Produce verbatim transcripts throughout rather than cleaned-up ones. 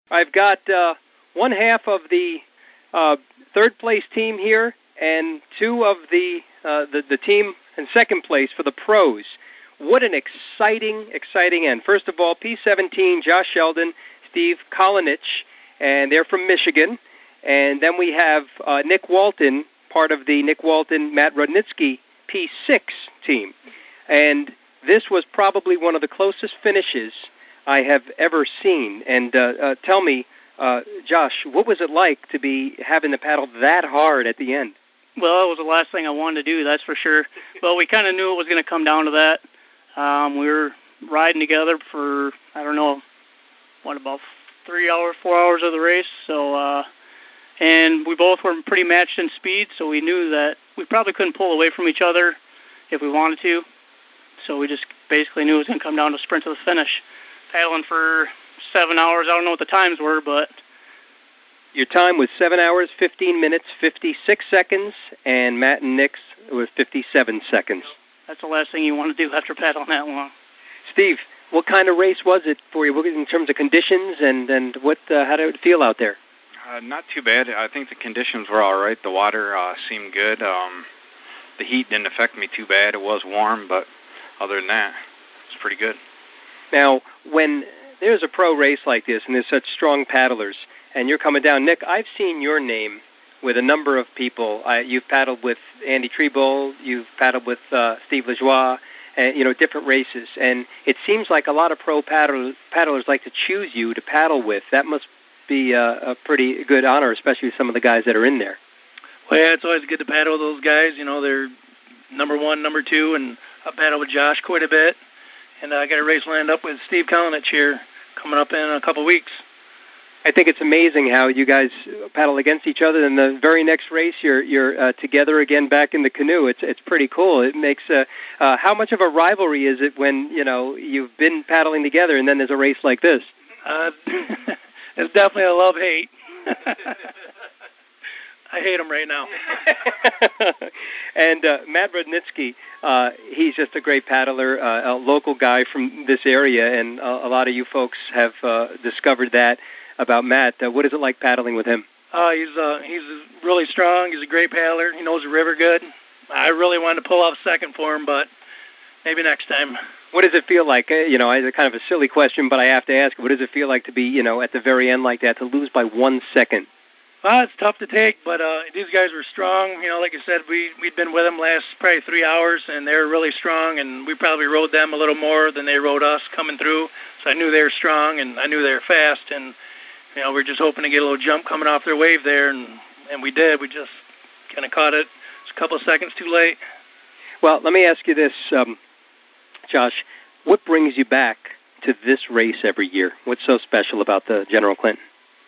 I've got uh, one half of the uh, third place team here and two of the, uh, the the team in second place for the pros. What an exciting, exciting end. First of all, P seventeen, Josh Sheldon, Steve Kolinich, and they're from Michigan. And then we have uh, Nick Walton, part of the Nick Walton, Matt Rudnitsky P six team. And this was probably one of the closest finishes I have ever seen. And uh, uh, tell me, uh, Josh, what was it like to be having to paddle that hard at the end? Well, it was the last thing I wanted to do, that's for sure. Well, we kind of knew it was going to come down to that. Um, we were riding together for, I don't know, what, about three hours, four hours of the race. So, uh, and we both were pretty matched in speed, so we knew that we probably couldn't pull away from each other if we wanted to. So we just basically knew it was going to come down to sprint to the finish. Paddling for seven hours. I don't know what the times were, but... Your time was seven hours, fifteen minutes, fifty-six seconds, and Matt and Nick's was fifty-seven seconds. That's the last thing you want to do after paddling that long. Steve, what kind of race was it for you in terms of conditions, and, and what? Uh, how did it feel out there? Uh, not too bad. I think the conditions were all right. The water uh, seemed good. Um, the heat didn't affect me too bad. It was warm, but other than that, it's pretty good. Now, when there's a pro race like this and there's such strong paddlers, and you're coming down, Nick, I've seen your name with a number of people. I, you've paddled with Andy Treebold, you've paddled with uh, Steve Lajoie, and you know, different races. And it seems like a lot of pro paddlers, paddlers like to choose you to paddle with. That must be a, a pretty good honor, especially some of the guys that are in there. Well, yeah, it's always good to paddle with those guys. You know, they're number one, number two, and I paddle with Josh quite a bit. And I got a race lined up with Steve Kolinich here coming up in a couple of weeks. I think it's amazing how you guys paddle against each other, and the very next race you're you're uh, together again back in the canoe. It's it's pretty cool. It makes uh, uh, how much of a rivalry is it when you know you've been paddling together and then there's a race like this? Uh, it's definitely a love hate. I hate him right now. And uh, Matt Rudnitsky, uh, he's just a great paddler, uh, a local guy from this area, and a, a lot of you folks have uh, discovered that about Matt. Uh, what is it like paddling with him? Uh, he's uh, he's really strong. He's a great paddler. He knows the river good. I really wanted to pull off second for him, but maybe next time. What does it feel like? Uh, you know, it's kind of a silly question, but I have to ask. What does it feel like to be, you know, at the very end like that, to lose by one second? Well, it's tough to take, but uh, these guys were strong. You know, like I said, we, we'd been with them last probably three hours, and they were really strong, and we probably rode them a little more than they rode us coming through. So I knew they were strong, and I knew they were fast, and, you know, we we're just hoping to get a little jump coming off their wave there, and, and we did. We just kind of caught it. It's a couple of seconds too late. Well, let me ask you this, um, Josh. What brings you back to this race every year? What's so special about the General Clinton?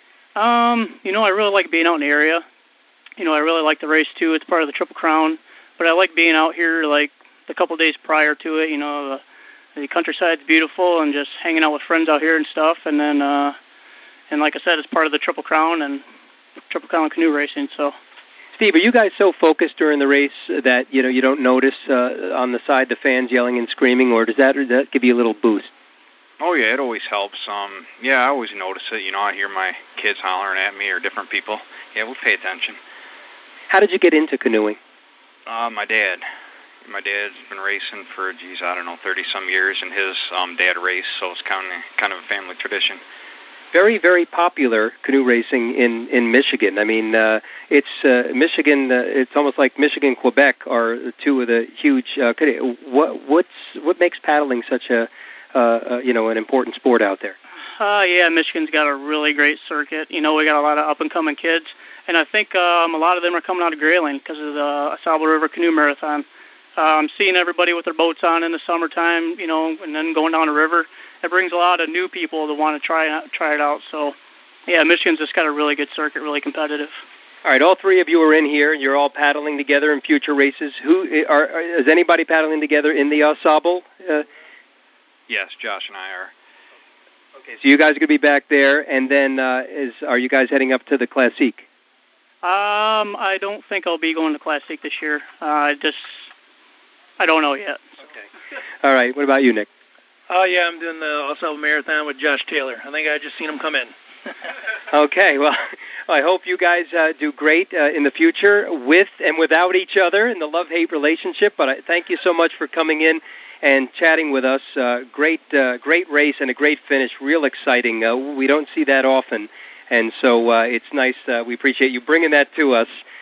Um, you know, I really like being out in the area. You know, I really like the race, too. It's part of the Triple Crown. But I like being out here, like, the couple of days prior to it. You know, the, the countryside's beautiful, and just hanging out with friends out here and stuff. And then, uh, and like I said, it's part of the Triple Crown and Triple Crown canoe racing, so... Steve, are you guys so focused during the race that, you know, you don't notice uh, on the side the fans yelling and screaming, or does that, does that give you a little boost? Oh, yeah, it always helps. Um, yeah, I always notice it. You know, I hear my kids hollering at me or different people. Yeah, we pay attention. How did you get into canoeing? Uh, my dad. My dad's been racing for, geez, I don't know, thirty-some years, and his um, dad raced, so it's kind of, kind of a family tradition. Very, very popular canoe racing in, in Michigan. I mean, uh, it's uh, Michigan. Uh, it's almost like Michigan, Quebec are two of the huge. Uh, what what's what makes paddling such a uh, uh, you know an important sport out there? Uh, yeah, Michigan's got a really great circuit. You know, we got a lot of up and coming kids, and I think um, a lot of them are coming out of Grayling because of the Saddle River Canoe Marathon. Uh, I'm seeing everybody with their boats on in the summertime, you know, and then going down the river. It brings a lot of new people to want to try try it out. So, yeah, Michigan's just got a really good circuit, really competitive. All right, all three of you are in here. You're all paddling together in future races. Who are? are is anybody paddling together in the ensemble? Uh, yes, Josh and I are. Okay, so you guys are going to be back there, and then uh, is are you guys heading up to the Classique? Um, I don't think I'll be going to Classique this year. Uh, I just, I don't know yet. Okay. All right. What about you, Nick? Oh, uh, yeah, I'm doing the All South Marathon with Josh Taylor. I think I just seen him come in. Okay, well, I hope you guys uh, do great uh, in the future with and without each other in the love-hate relationship. But I thank you so much for coming in and chatting with us. Uh, great, uh, great race and a great finish. Real exciting. Uh, we don't see that often, and so uh, it's nice. Uh, we appreciate you bringing that to us.